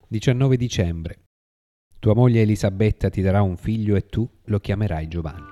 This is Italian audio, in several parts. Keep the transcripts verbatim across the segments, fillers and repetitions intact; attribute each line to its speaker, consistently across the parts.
Speaker 1: diciannove dicembre. Tua moglie Elisabetta ti darà un figlio e tu lo chiamerai Giovanni.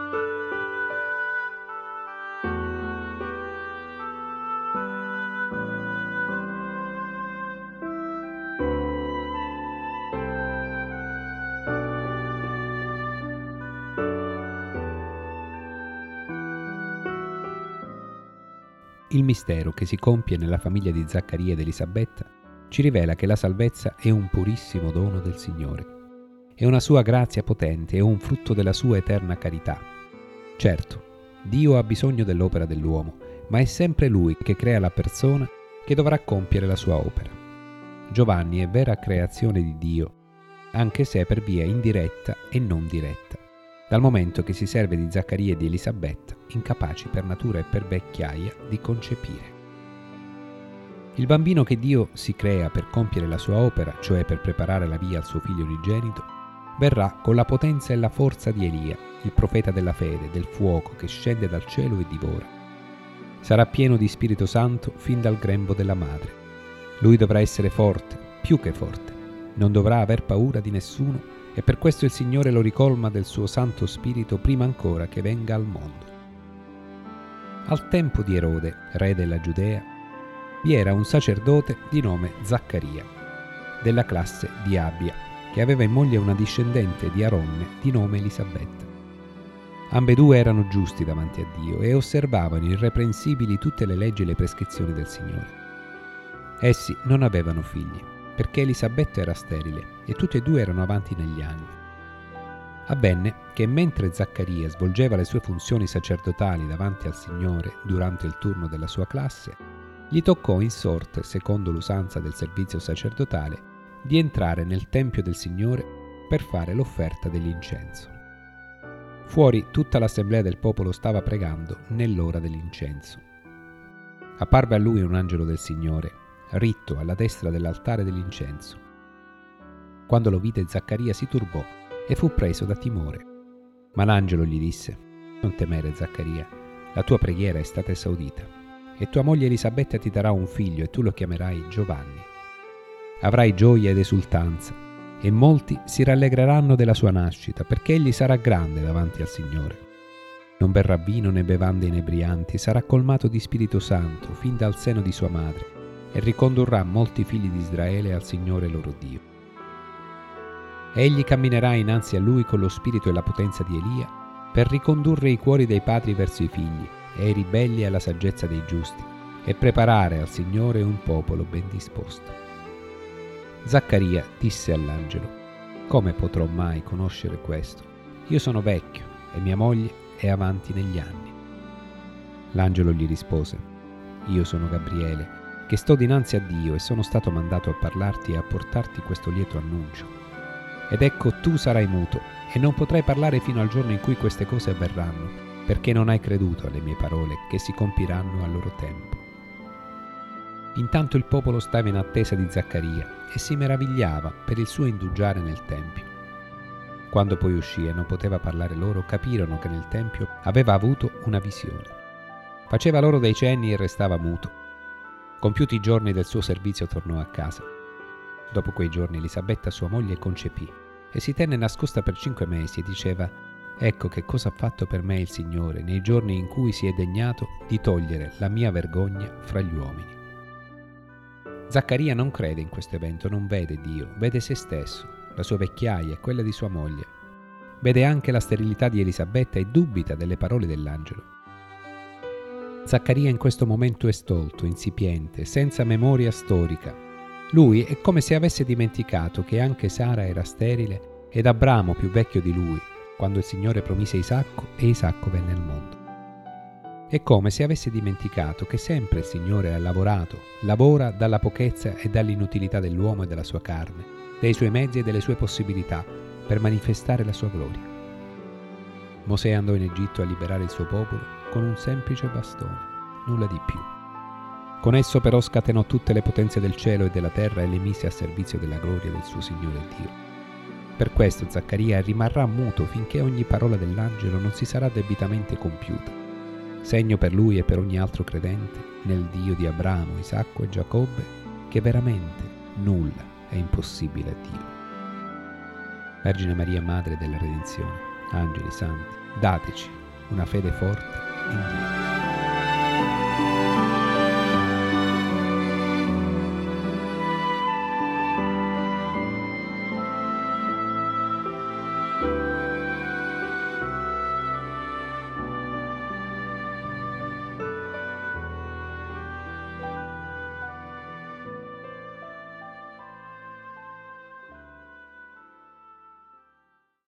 Speaker 1: Il mistero che si compie nella famiglia di Zaccaria ed Elisabetta ci rivela che la salvezza è un purissimo dono del Signore. È una sua grazia potente, è un frutto della sua eterna carità. Certo, Dio ha bisogno dell'opera dell'uomo, ma è sempre Lui che crea la persona che dovrà compiere la sua opera. Giovanni è vera creazione di Dio, anche se per via indiretta e non diretta, dal momento che si serve di Zaccaria e di Elisabetta, incapaci per natura e per vecchiaia di concepire. Il bambino che Dio si crea per compiere la sua opera, cioè per preparare la via al suo figlio unigenito, verrà con la potenza e la forza di Elia, il profeta della fede, del fuoco che scende dal cielo e divora. Sarà pieno di Spirito Santo fin dal grembo della madre. Lui dovrà essere forte, più che forte. Non dovrà aver paura di nessuno e per questo il Signore lo ricolma del suo Santo Spirito prima ancora che venga al mondo. Al tempo di Erode, re della Giudea, vi era un sacerdote di nome Zaccaria, della classe di Abia, che aveva in moglie una discendente di Aronne di nome Elisabetta. Ambedue erano giusti davanti a Dio e osservavano irreprensibili tutte le leggi e le prescrizioni del Signore. Essi non avevano figli, perché Elisabetta era sterile e tutti e due erano avanti negli anni. Avvenne che mentre Zaccaria svolgeva le sue funzioni sacerdotali davanti al Signore durante il turno della sua classe, gli toccò in sorte, secondo l'usanza del servizio sacerdotale, di entrare nel Tempio del Signore per fare l'offerta dell'incenso. Fuori tutta l'assemblea del popolo stava pregando nell'ora dell'incenso. Apparve a lui un angelo del Signore, ritto alla destra dell'altare dell'incenso. Quando lo vide, Zaccaria si turbò e fu preso da timore. Ma l'angelo gli disse: «Non temere, Zaccaria, la tua preghiera è stata esaudita. E tua moglie Elisabetta ti darà un figlio e tu lo chiamerai Giovanni. Avrai gioia ed esultanza e molti si rallegreranno della sua nascita, perché egli sarà grande davanti al Signore. Non berrà vino né bevande inebrianti, sarà colmato di Spirito Santo fin dal seno di sua madre e ricondurrà molti figli di Israele al Signore loro Dio. Egli camminerà innanzi a lui con lo spirito e la potenza di Elia per ricondurre i cuori dei padri verso i figli e i ribelli alla saggezza dei giusti, e preparare al Signore un popolo ben disposto». Zaccaria disse all'angelo: «Come potrò mai conoscere questo? Io sono vecchio e mia moglie è avanti negli anni». L'angelo gli rispose: «Io sono Gabriele, che sto dinanzi a Dio e sono stato mandato a parlarti e a portarti questo lieto annuncio. Ed ecco, tu sarai muto e non potrai parlare fino al giorno in cui queste cose avverranno, perché non hai creduto alle mie parole che si compiranno al loro tempo». Intanto il popolo stava in attesa di Zaccaria e si meravigliava per il suo indugiare nel Tempio. Quando poi uscì e non poteva parlare loro, capirono che nel Tempio aveva avuto una visione. Faceva loro dei cenni e restava muto. Compiuti i giorni del suo servizio tornò a casa. Dopo quei giorni Elisabetta, sua moglie, concepì e si tenne nascosta per cinque mesi e diceva: «Ecco che cosa ha fatto per me il Signore nei giorni in cui si è degnato di togliere la mia vergogna fra gli uomini». Zaccaria non crede in questo evento, non vede Dio, vede se stesso, la sua vecchiaia e quella di sua moglie. Vede anche la sterilità di Elisabetta e dubita delle parole dell'angelo. Zaccaria in questo momento è stolto, insipiente, senza memoria storica. Lui è come se avesse dimenticato che anche Sara era sterile ed Abramo più vecchio di lui, quando il Signore promise Isacco e Isacco venne al mondo. È come se avesse dimenticato che sempre il Signore ha lavorato, lavora dalla pochezza e dall'inutilità dell'uomo e della sua carne, dei suoi mezzi e delle sue possibilità, per manifestare la sua gloria. Mosè andò in Egitto a liberare il suo popolo con un semplice bastone, nulla di più. Con esso però scatenò tutte le potenze del cielo e della terra e le mise a servizio della gloria del suo Signore Dio. Per questo Zaccaria rimarrà muto finché ogni parola dell'angelo non si sarà debitamente compiuta, segno per lui e per ogni altro credente nel Dio di Abramo, Isacco e Giacobbe, che veramente nulla è impossibile a Dio. Vergine Maria, Madre della Redenzione, angeli, santi, dateci una fede forte in Dio.